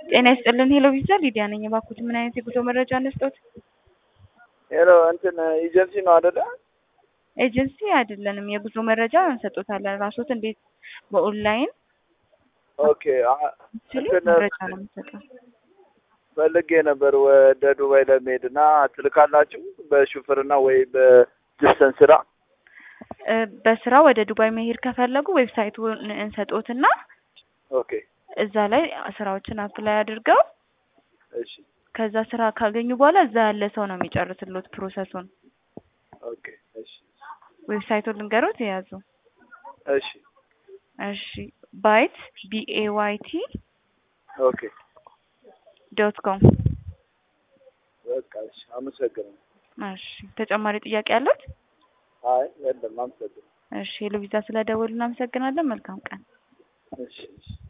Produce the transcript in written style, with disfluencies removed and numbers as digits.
ጤና ይስጥልን ሄሎ ቪዛ ሊዲያ ነኝ። እባክዎት ምን አይነት የጉዞ መረጃ እንስጥዎት? ሄሎ እንትን ኤጀንሲ ነው አይደለ? ኤጀንሲ አይደለንም፣ የጉዞ መረጃ እንሰጥዎታለን። ራስዎት እንዴት በኦንላይን ኦኬ መረጃ ነው የምንሰጠው። ፈልጌ ነበር ወደ ዱባይ ለመሄድ እና ትልካላችሁ በሹፍርና ወይ በዲስተንስ ስራ? በስራ ወደ ዱባይ መሄድ ከፈለጉ ዌብሳይቱን እንሰጥዎትና ኦኬ እዛ ላይ ስራዎችን አፕላይ አድርገው እሺ ከዛ ስራ ካገኙ በኋላ እዛ ያለ ሰው ነው የሚጨርስልዎት ፕሮሰሱን። ኦኬ እሺ ዌብሳይቱን ልንገሮት የያዙ። እሺ እሺ ባይት BAYT ኦኬ .com በቃ እሺ አመሰግናለሁ። እሺ ተጨማሪ ጥያቄ አለዎት? አይ የለም አመሰግናለሁ። እሺ ሄሎ ቪዛ ስለደወሉ እናመሰግናለን። መልካም ቀን። እሺ እሺ